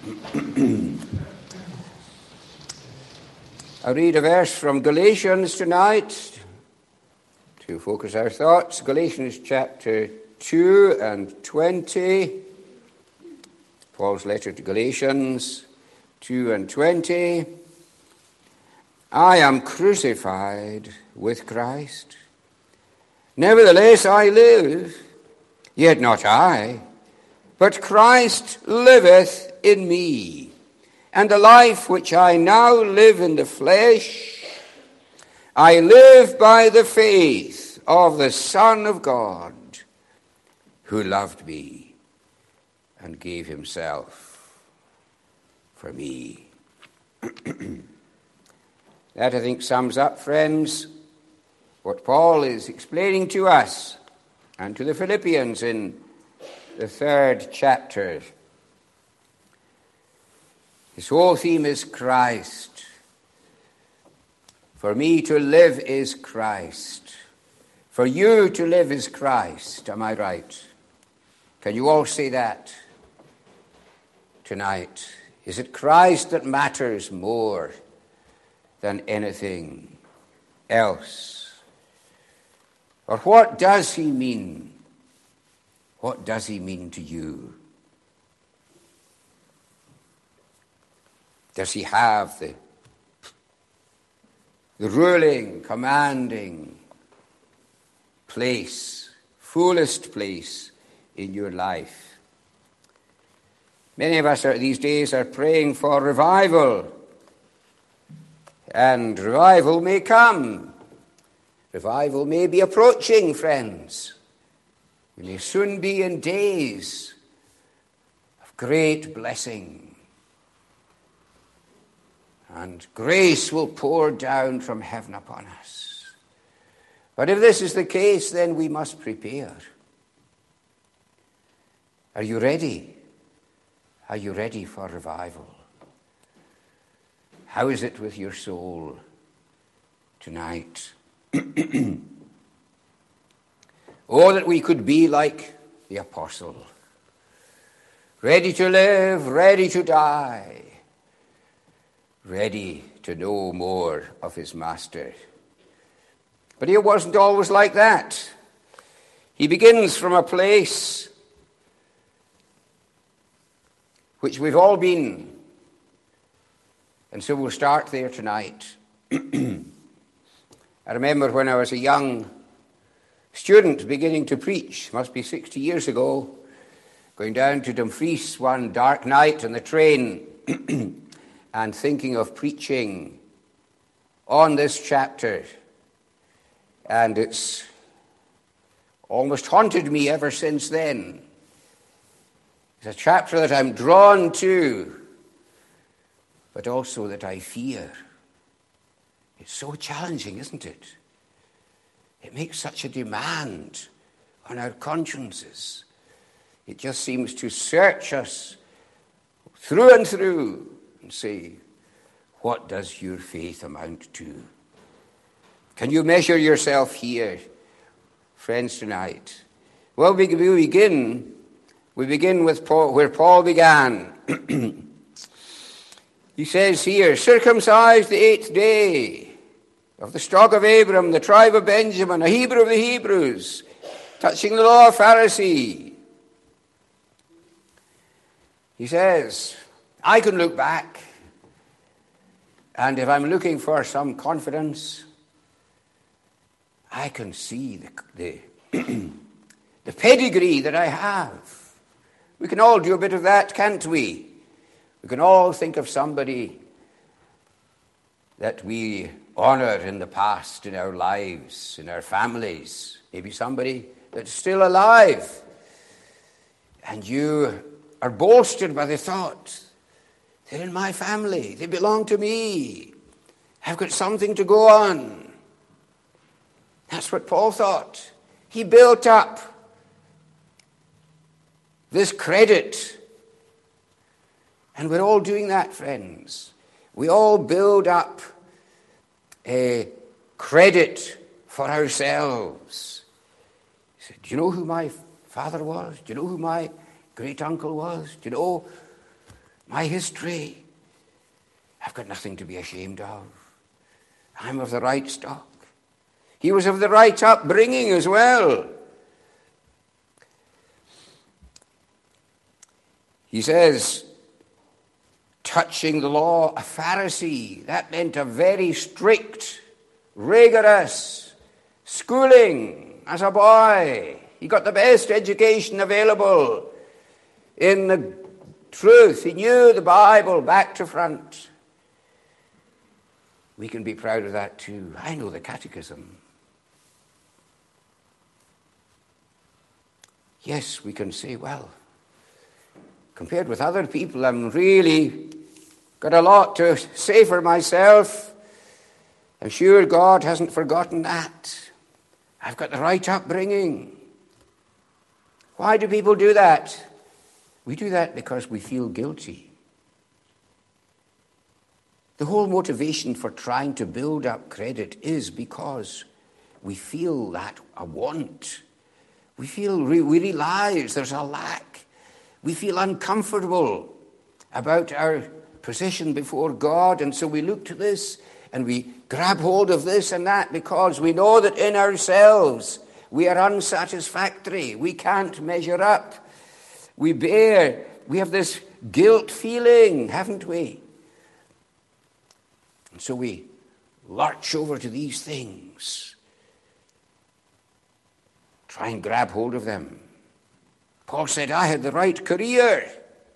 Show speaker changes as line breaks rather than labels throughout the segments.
I'll read a verse from Galatians tonight to focus our thoughts. Galatians chapter 2 and 20. Paul's letter to Galatians 2 and 20. I am crucified with Christ. Nevertheless I live, yet not I, but Christ liveth in me. And the life which I now live in the flesh, I live by the faith of the Son of God, who loved me and gave himself for me. That, I think, sums up, friends, what Paul is explaining to us and to the Philippians in the 3rd chapter. His whole theme is Christ. For me to live is Christ. For you to live is Christ. Am I right? Can you all say that tonight? Is it Christ that matters more than anything else? Or what does he mean? What does he mean to you? Does he have the ruling, commanding place, fullest place in your life? Many of us these days are praying for revival. And revival may come. Revival may be approaching, friends. We may soon be in days of great blessing. And grace will pour down from heaven upon us. But if this is the case, then we must prepare. Are you ready? Are you ready for revival? How is it with your soul tonight? Oh, that we could be like the apostle, ready to live, ready to die, ready to know more of his master. But he wasn't always like that. He begins from a place which we've all been. And so we'll start there tonight. I remember when I was a young student beginning to preach, must be 60 years ago, going down to Dumfries one dark night on the train and thinking of preaching on this chapter. And it's almost haunted me ever since then. It's a chapter that I'm drawn to, but also that I fear. It's so challenging, isn't it? It makes such a demand on our consciences. It just seems to search us through and through and say, what does your faith amount to? Can you measure yourself here, friends, tonight? Well, we begin with Paul, where Paul began. He says here, circumcised the 8th day, of the stock of Abraham, the tribe of Benjamin, a Hebrew of the Hebrews, touching the law of Pharisee. He says, I can look back, and if I'm looking for some confidence, I can see the pedigree that I have. We can all do a bit of that, can't we? We can all think of somebody that we honor in the past, in our lives, in our families. Maybe somebody that's still alive. And you are bolstered by the thought, they're in my family, they belong to me, I've got something to go on. That's what Paul thought. He built up this credit. And we're all doing that, friends. We all build up a credit for ourselves. He said, do you know who my father was? Do you know who my great uncle was? Do you know my history. I've got nothing to be ashamed of. I'm of the right stock. He was of the right upbringing as well. He says, touching the law, a Pharisee. That meant a very strict, rigorous schooling as a boy. He got the best education available in the truth. He knew the Bible back to front. We can be proud of that too. I know the catechism. Yes, we can say, well, compared with other people, I'm really got a lot to say for myself. I'm sure God hasn't forgotten that. I've got the right upbringing. Why do people do that? We do that because we feel guilty. The whole motivation for trying to build up credit is because we feel that a want. We realize there's a lack. We feel uncomfortable about our position before God, and so we look to this and we grab hold of this and that because we know that in ourselves we are unsatisfactory. We can't measure up. We have this guilt feeling, haven't we? And so we lurch over to these things, try and grab hold of them. Paul said, I had the right career.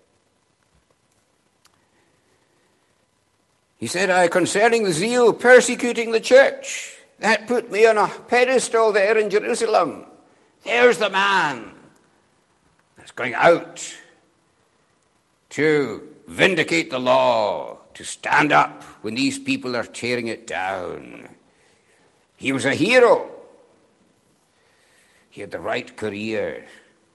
He said, concerning the zeal persecuting the church, that put me on a pedestal there in Jerusalem. There's the man that's going out to vindicate the law, to stand up when these people are tearing it down. He was a hero. He had the right career.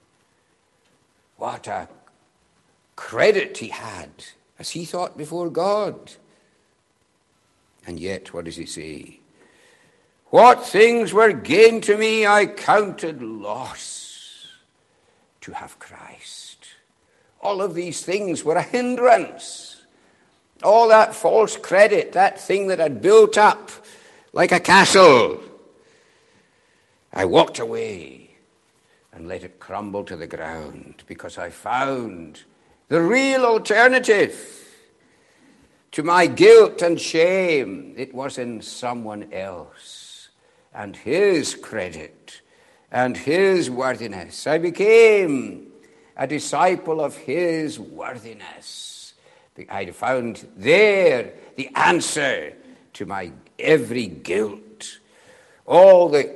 What a credit he had, as he thought before God. And yet, what does he say? What things were gain to me, I counted loss to have Christ. All of these things were a hindrance. All that false credit, that thing that had built up like a castle, I walked away and let it crumble to the ground because I found the real alternative to my guilt and shame. It was in someone else and his credit and his worthiness. I became a disciple of his worthiness. I found there the answer to my every guilt. All the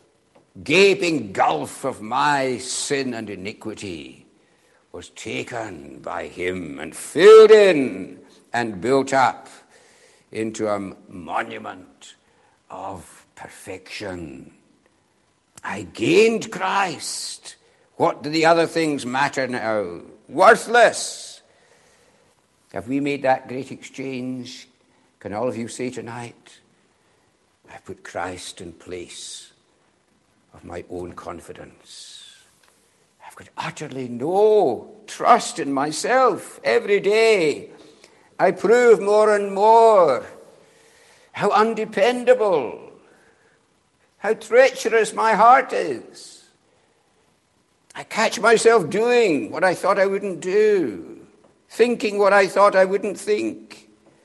gaping gulf of my sin and iniquity was taken by him and filled in and built up into a monument of perfection. I gained Christ. What do the other things matter now? Worthless. Have we made that great exchange? Can all of you say tonight, I put Christ in place of my own confidence. I've got utterly no trust in myself every day. I prove more and more how undependable, how treacherous my heart is. I catch myself doing what I thought I wouldn't do, thinking what I thought I wouldn't think.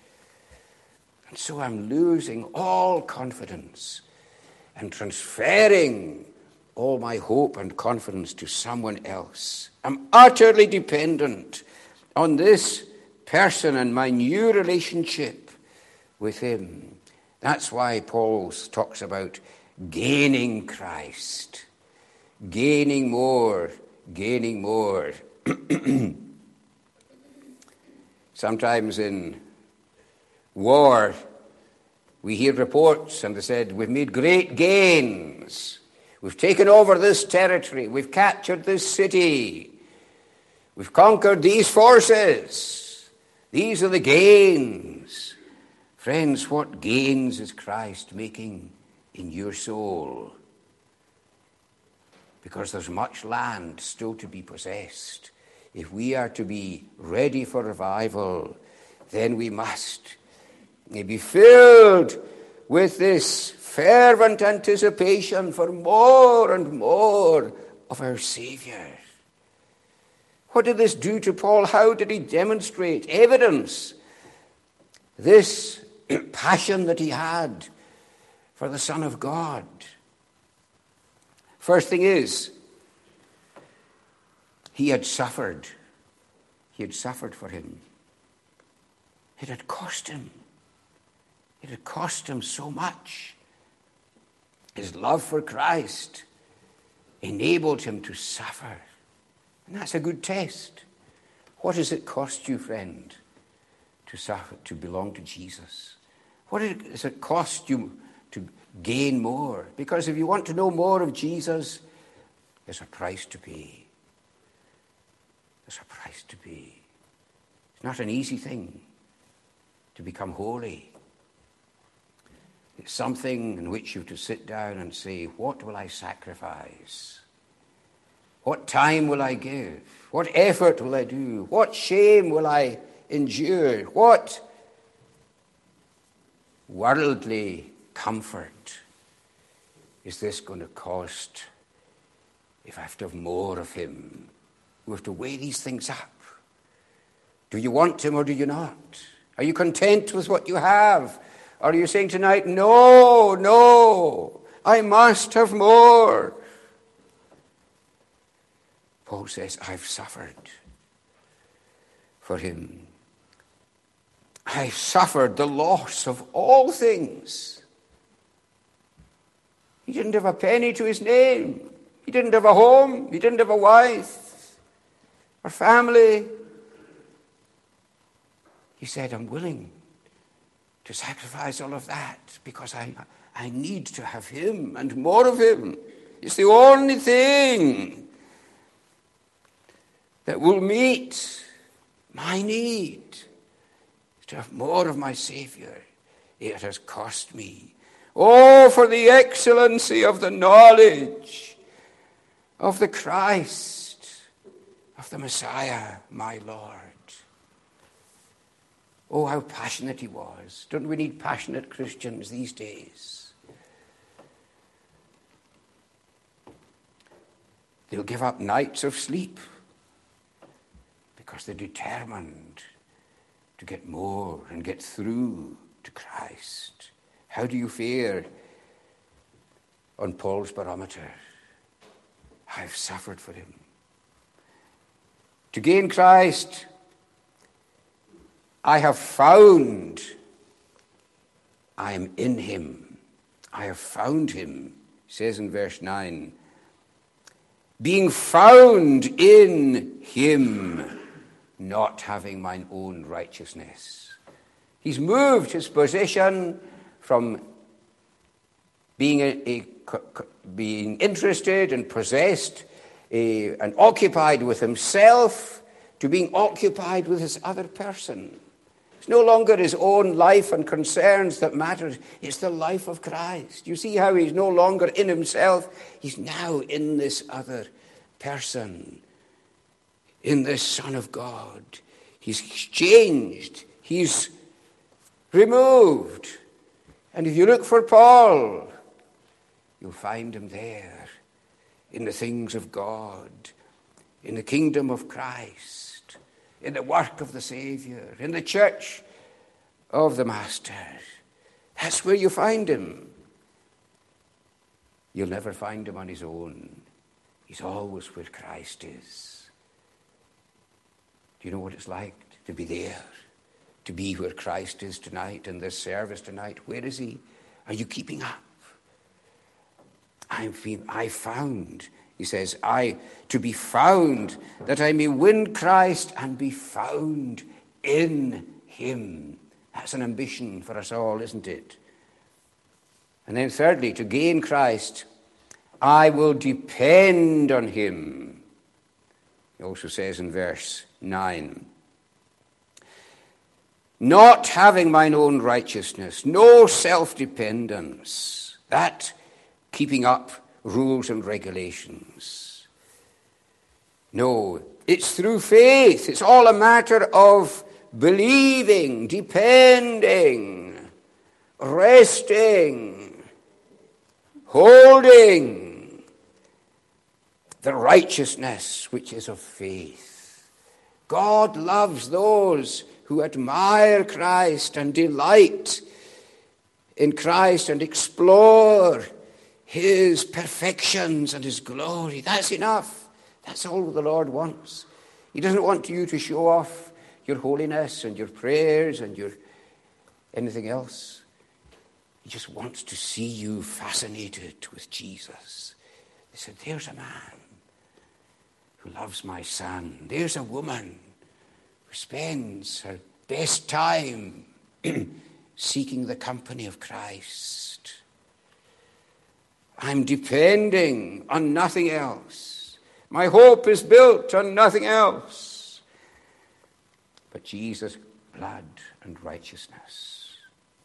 And so I'm losing all confidence and transferring all my hope and confidence to someone else. I'm utterly dependent on this person and my new relationship with him. That's why Paul talks about gaining Christ, gaining more, gaining more. Sometimes in war, we hear reports and they said, we've made great gains. We've taken over this territory. We've captured this city. We've conquered these forces. These are the gains. Friends, what gains is Christ making in your soul? Because there's much land still to be possessed. if we are to be ready for revival, then we must be filled with this fervent anticipation for more and more of our Savior. What did this do to Paul? How did he demonstrate, evidence this passion that he had for the Son of God? First thing is, he had suffered. He had suffered for him. It had cost him. It had cost him so much. His love for Christ enabled him to suffer. And that's a good test. What does it cost you, friend, to suffer, to belong to Jesus? What does it cost you to gain more? Because if you want to know more of Jesus, there's a price to pay. There's a price to pay. It's not an easy thing to become holy. It's something in which you have to sit down and say, what will I sacrifice? What time will I give? What effort will I do? What shame will I endure? What worldly comfort is this going to cost if I have to have more of him? We have to weigh these things up. Do you want him or do you not? Are you content with what you have? Or are you saying tonight, no, I must have more? Paul says, I've suffered for him. I've suffered the loss of all things. He didn't have a penny to his name. He didn't have a home. He didn't have a wife or family. He said, I'm willing to sacrifice all of that because I need to have him and more of him. It's the only thing that will meet my need, to have more of my Savior. It has cost me. Oh, for the excellency of the knowledge of the Christ, of the Messiah, my Lord. Oh, how passionate he was. Don't we need passionate Christians these days? They'll give up nights of sleep because they're determined to get more and get through to Christ. How do you fare on Paul's barometer? I've suffered for him. To gain Christ, I have found I am in him. I have found him, he says in verse 9. Being found in him, not having mine own righteousness. He's moved his position from being being interested and possessed and occupied with himself to being occupied with this other person. It's no longer his own life and concerns that matters. It's the life of Christ. You see how he's no longer in himself. He's now in this other person, in this Son of God. He's exchanged. He's removed. And if you look for Paul, you'll find him there in the things of God, in the kingdom of Christ, in the work of the Savior, in the church of the Master. That's where you find him. You'll never find him on his own. He's always where Christ is. Do you know what it's like to be there? To be where Christ is tonight in this service tonight? Where is he? Are you keeping up? I found, he says, to be found, that I may win Christ and be found in him. That's an ambition for us all, isn't it? And then thirdly, to gain Christ, I will depend on him. He also says in verse 9, not having mine own righteousness, no self-dependence, that keeping up rules and regulations. No, It's through faith. It's all a matter of believing, depending, resting, holding the righteousness which is of faith. God loves those who admire Christ and delight in Christ and explore his perfections and his glory. That's enough. That's all the Lord wants. He doesn't want you to show off your holiness and your prayers and your anything else. He just wants to see you fascinated with Jesus. He said, there's a man who loves my son. There's a woman who spends her best time seeking the company of Christ. I'm depending on nothing else. My hope is built on nothing else but Jesus' blood and righteousness.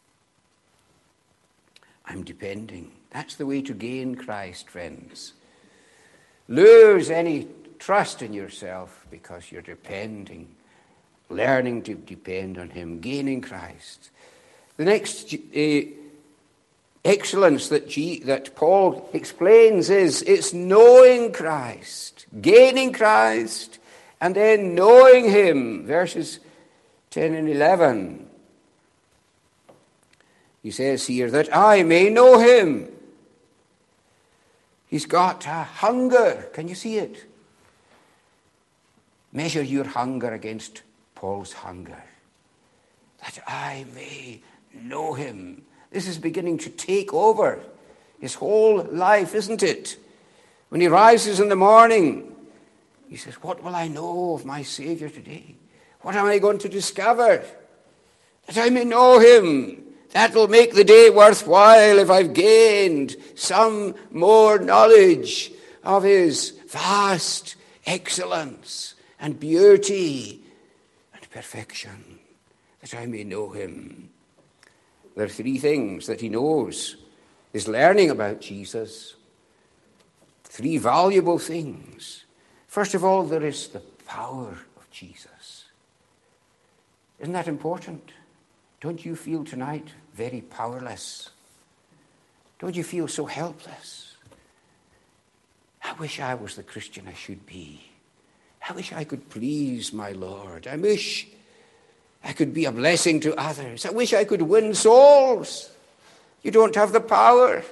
I'm depending. That's the way to gain Christ, friends. Lose any trust in yourself because you're depending, learning to depend on him, gaining Christ. The next excellence that Paul explains is it's knowing Christ, gaining Christ, and then knowing him. Verses 10 and 11. He says here, that I may know him. He's got a hunger. Can you see it? Measure your hunger against Paul's hunger. That I may know him. This is beginning to take over his whole life, isn't it? When he rises in the morning, he says, what will I know of my Savior today? What am I going to discover? That I may know him. That will make the day worthwhile if I've gained some more knowledge of his vast excellence and beauty and perfection. That I may know him. There are three things that he knows. He's learning about Jesus. Three valuable things. First of all, there is the power of Jesus. Isn't that important? Don't you feel tonight very powerless? Don't you feel so helpless? I wish I was the Christian I should be. I wish I could please my Lord. I wish I could be a blessing to others. I wish I could win souls. You don't have the power.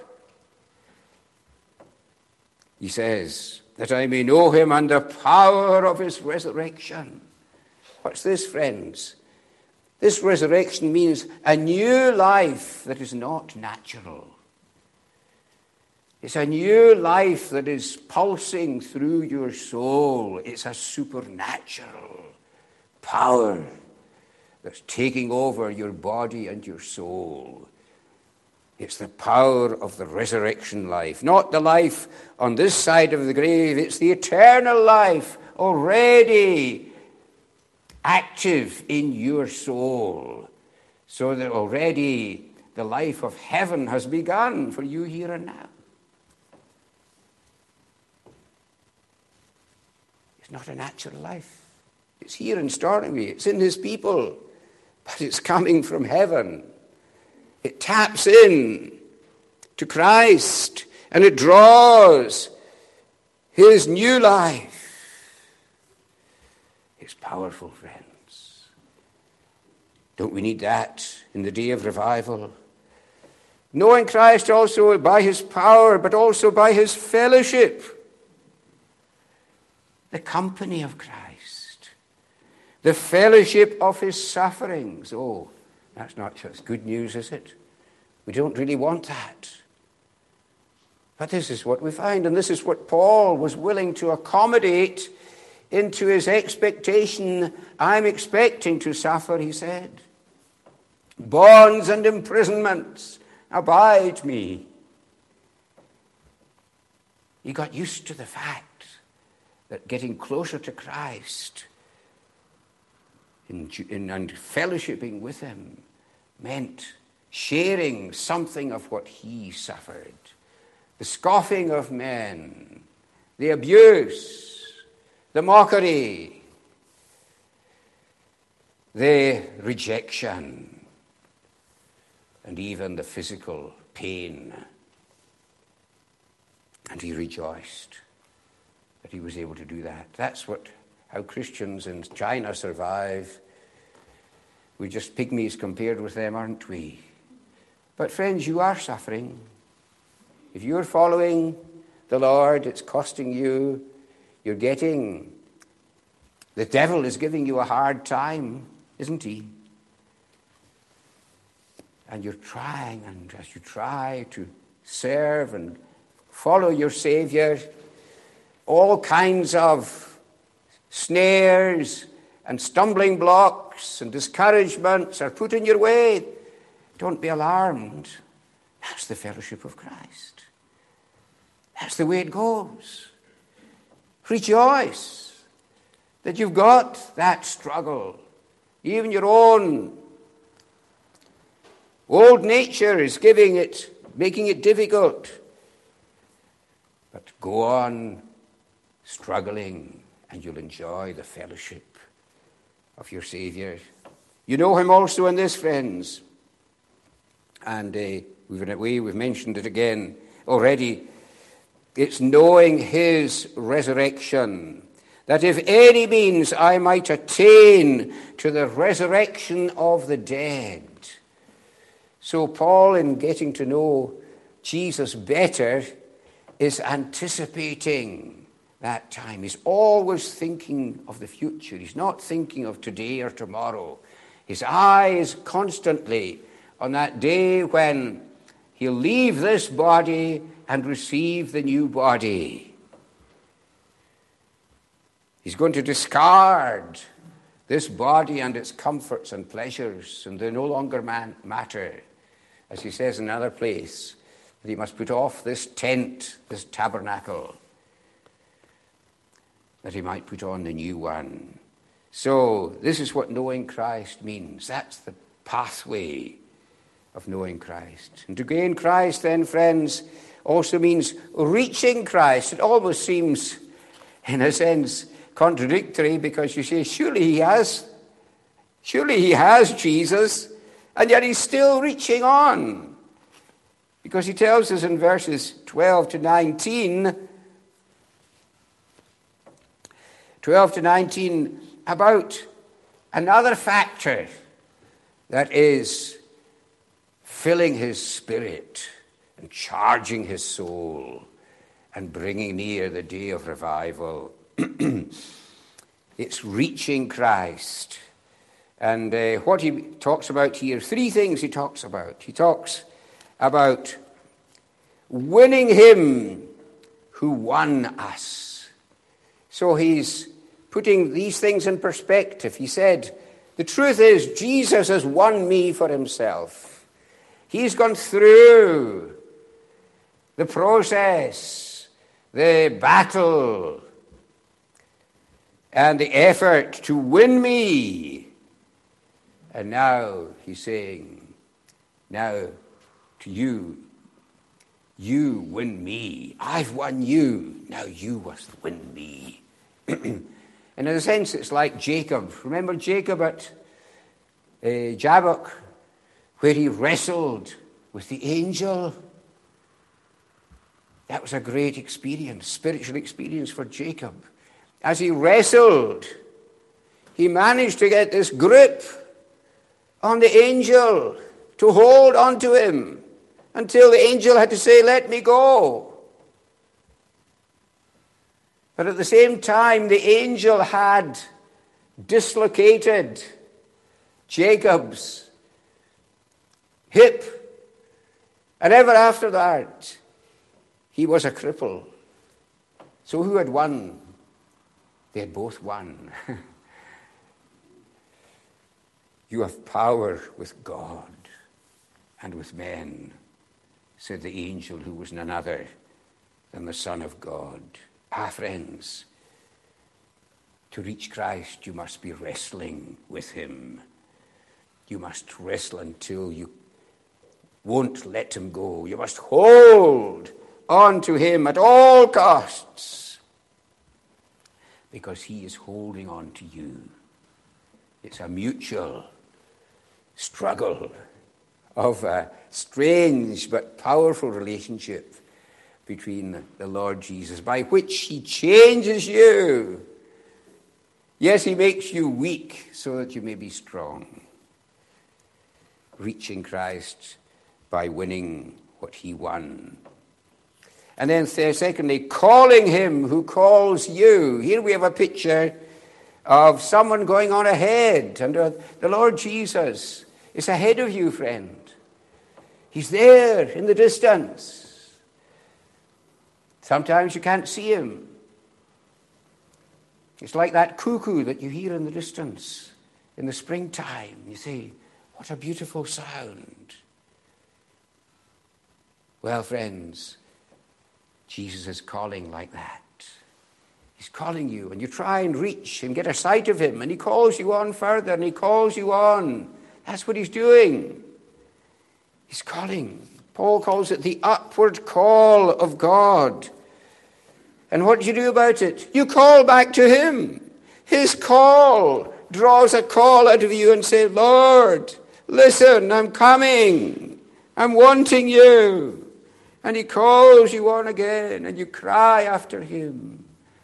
He says, that I may know him and the power of his resurrection. What's this, friends? This resurrection means a new life that is not natural. It's a new life that is pulsing through your soul. It's a supernatural power that's taking over your body and your soul. It's the power of the resurrection life. Not the life on this side of the grave. It's the eternal life already active in your soul. So that already the life of heaven has begun for you here and now. It's not a natural life. It's here in Stornoway. It's in his people. But it's coming from heaven. It taps in to Christ and it draws his new life. It's powerful, friends. Don't we need that in the day of revival? Knowing Christ also by his power, but also by his fellowship. The company of Christ. The fellowship of his sufferings. Oh, that's not such good news, is it? We don't really want that. But this is what we find, and this is what Paul was willing to accommodate into his expectation. I'm expecting to suffer, he said. Bonds and imprisonments abide me. He got used to the fact that getting closer to Christ and fellowshipping with him meant sharing something of what he suffered. The scoffing of men, the abuse, the mockery, the rejection, and even the physical pain. And he rejoiced that he was able to do that. That's how Christians in China survive. We're just pygmies compared with them, aren't we? But friends, you are suffering. If you're following the Lord, it's costing you. You're getting. The devil is giving you a hard time, isn't he? And you're trying, and as you try to serve and follow your Savior, all kinds of snares and stumbling blocks and discouragements are put in your way. Don't be alarmed. That's the fellowship of Christ. That's the way it goes. Rejoice that you've got that struggle. Even your own old nature is making it difficult. But go on struggling, and you'll enjoy the fellowship of your Savior. You know him also in this, friends. And we've mentioned it again already. It's knowing his resurrection, that if any means I might attain to the resurrection of the dead. So Paul, in getting to know Jesus better, is anticipating that time. He's always thinking of the future. He's not thinking of today or tomorrow. His eye is constantly on that day when he'll leave this body and receive the new body. He's going to discard this body and its comforts and pleasures, and they no longer matter. As he says in another place, that he must put off this tent, this tabernacle, that he might put on the new one. So this is what knowing Christ means. That's the pathway of knowing Christ. And to gain Christ then, friends, also means reaching Christ. It almost seems, in a sense, contradictory, because you say, surely he has Jesus, and yet he's still reaching on. Because he tells us in verses 12 to 19 about another factor that is filling his spirit and charging his soul and bringing near the day of revival. It's reaching Christ. And what he talks about here, three things he talks about. He talks about winning him who won us. So he's putting these things in perspective. He said, the truth is, Jesus has won me for himself. He's gone through the process, the battle, and the effort to win me. And now he's saying, now to you, you win me. I've won you. Now you must win me. And in a sense, it's like Jacob. Remember Jacob at Jabbok, where he wrestled with the angel? That was a great experience, spiritual experience for Jacob. As he wrestled, he managed to get this grip on the angel to hold on to him until the angel had to say, let me go. But at the same time, the angel had dislocated Jacob's hip. And ever after that, he was a cripple. So who had won? They had both won. You have power with God and with men, said the angel, who was none other than the Son of God. Friends, to reach Christ, you must be wrestling with him. You must wrestle until you won't let him go. You must hold on to him at all costs. because he is holding on to you. It's a mutual struggle of a strange but powerful relationship between the Lord Jesus, by which he changes you. Yes, he makes you weak so that you may be strong. Reaching Christ by winning what he won. And then secondly, calling him who calls you. Here we have a picture of someone going on ahead. And the Lord Jesus is ahead of you, friend. He's there in the distance. Sometimes you can't see him. It's like that cuckoo that you hear in the distance in the springtime. You say, what a beautiful sound. Well, friends, Jesus is calling like that. He's calling you, and you try and reach and get a sight of him, and he calls you on further, and he calls you on. That's what he's doing. He's calling. Paul calls it the upward call of God. And what do you do about it? You call back to him. His call draws a call out of you and says, Lord, listen, I'm coming. I'm wanting you. And he calls you on again, and you cry after him.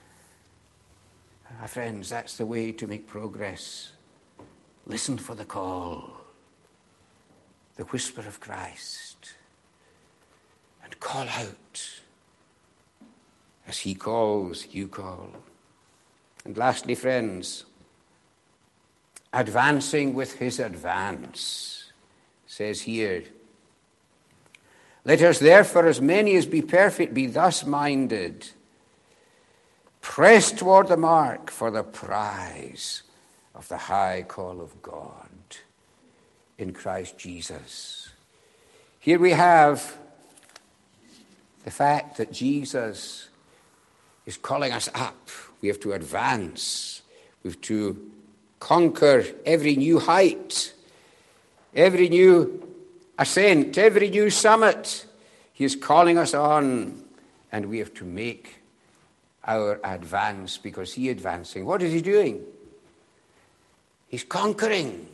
My friends, that's the way to make progress. Listen for the call, the whisper of Christ, and call out. As he calls, you call. And lastly, friends, advancing with his advance, says here, let us therefore, as many as be perfect, be thus minded, press toward the mark for the prize of the high call of God in Christ Jesus. Here we have the fact that Jesus is calling us up. We have to advance. We have to conquer every new height, every new ascent, every new summit. He is calling us on, and we have to make our advance because he is advancing. What is he doing? He's conquering.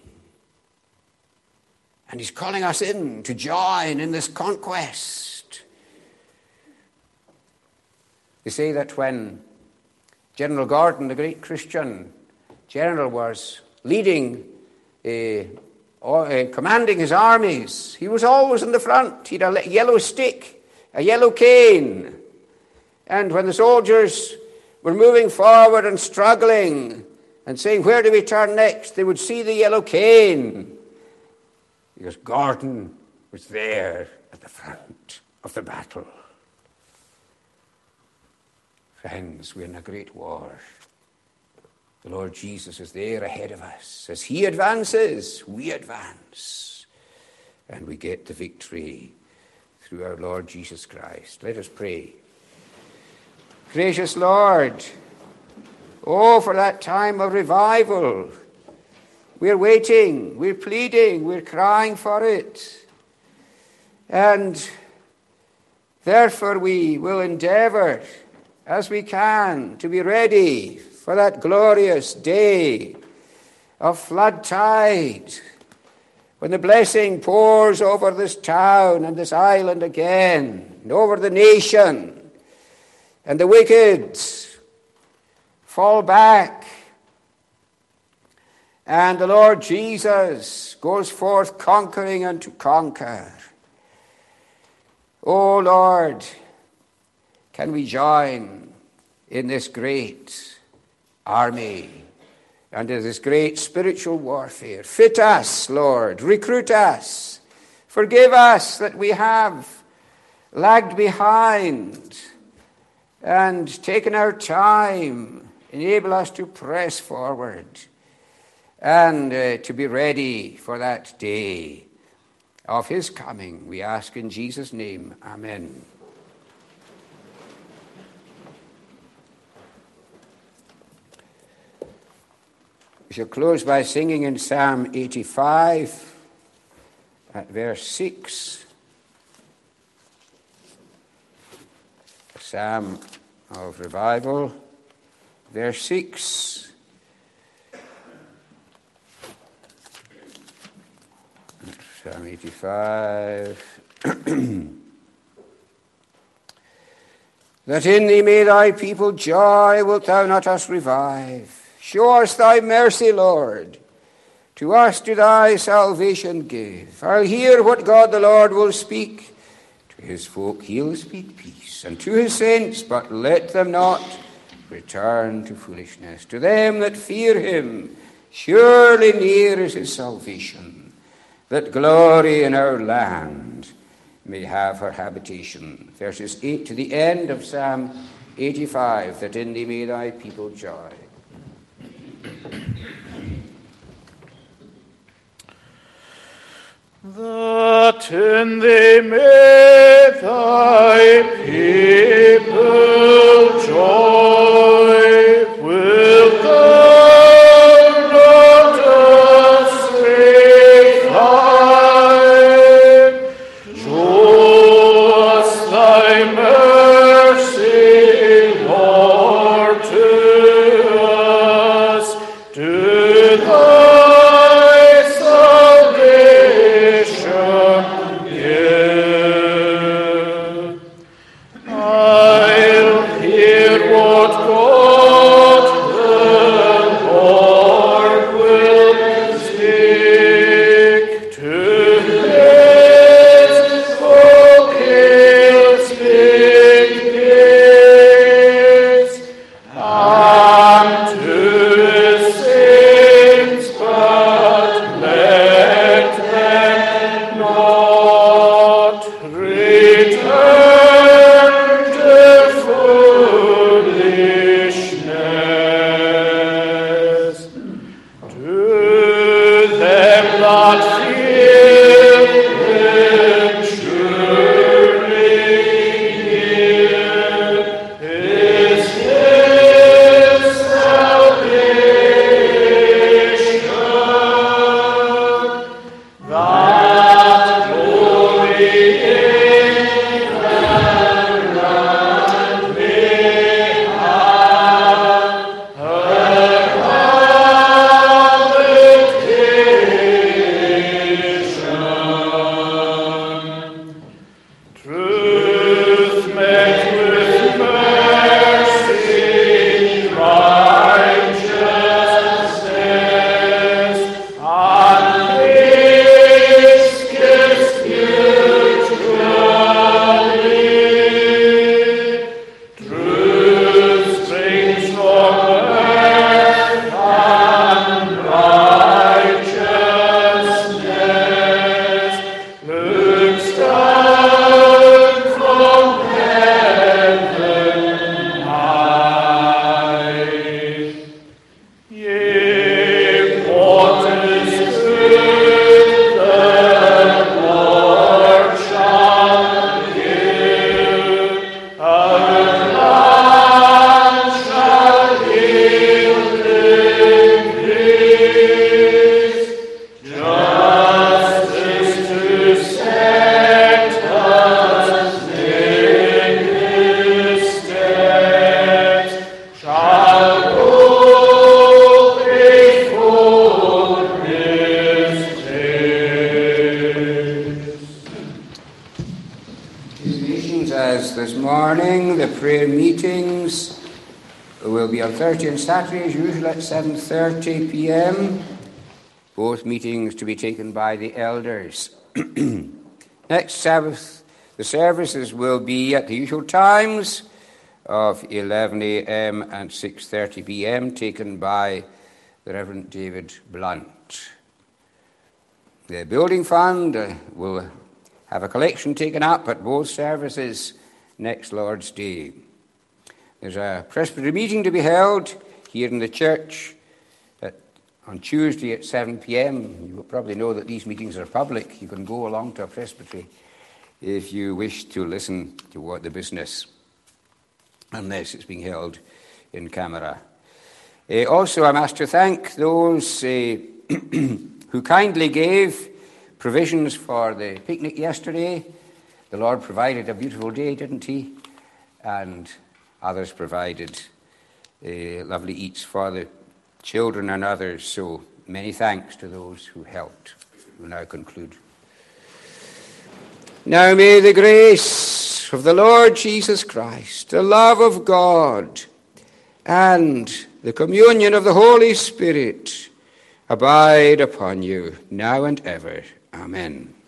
And he's calling us in to join in this conquest. They say that when General Gordon, the great Christian general, was leading, commanding his armies, he was always in the front. He had a yellow stick, a yellow cane. And when the soldiers were moving forward and struggling and saying, where do we turn next? They would see the yellow cane because Gordon was there at the front of the battle. Friends, we're in a great war. The Lord Jesus is there ahead of us. As he advances, we advance. And we get the victory through our Lord Jesus Christ. Let us pray. Gracious Lord, oh, for that time of revival. We're waiting, we're pleading, we're crying for it. And therefore we will endeavor as we can to be ready for that glorious day of flood tide, when the blessing pours over this town and this island again, and over the nation, and the wicked fall back, and the Lord Jesus goes forth conquering and to conquer. Oh Lord, can we join in this great army and in this great spiritual warfare? Fit us, Lord. Recruit us. Forgive us that we have lagged behind and taken our time. Enable us to press forward and to be ready for that day of his coming. We ask in Jesus' name. Amen. We shall close by singing in Psalm 85 at verse 6. A psalm of revival, verse 6. Psalm 85. That in thee may thy people joy, wilt thou not us revive? Show us thy mercy, Lord. To us do thy salvation give. I'll hear what God the Lord will speak. To his folk he'll speak peace, and to his saints, but let them not return to foolishness. To them that fear him, surely near is his salvation, that glory in our land may have her habitation. Verses 8 to the end of Psalm 85, that in thee may thy people joy.
That in thee may thy people joy, wilt thou not us revive? Show us thy mercy, Lord, to us, to thy salvation give. I'll hear what God the Lord will speak. To his folk he'll speak peace, and to his saints, but let them not return to foolishness. To them that fear him, surely near is his salvation. That glory in the land may have her habitation. Truth met with mercy, righteousness, and peace gives mutually. Truth springs from earth, and righteousness looks down from heaven high. Yea, what is good the Lord shall give, our land shall yield increase. Justice to set us in his steps shall go before his face.
These meetings, as this morning, the prayer meetings will be on Thursday and Saturday, as usual, at 7:30 p.m. Both meetings to be taken by the elders. Next Sabbath, the services will be at the usual times of 11 a.m. and 6:30 p.m., taken by the Reverend David Blunt. The building fund will have a collection taken up at both services next Lord's Day. There's a presbytery meeting to be held here in the church on Tuesday at 7 p.m. You will probably know that these meetings are public. You can go along to a presbytery if you wish to listen to what the business, unless it's being held in camera. Also, I'm asked to thank those who kindly gave provisions for the picnic yesterday. The Lord provided a beautiful day, didn't he? And others provided lovely eats for the children and others. So many thanks to those who helped. We'll now conclude. Now may the grace of the Lord Jesus Christ, the love of God, and the communion of the Holy Spirit abide upon you now and ever. Amen.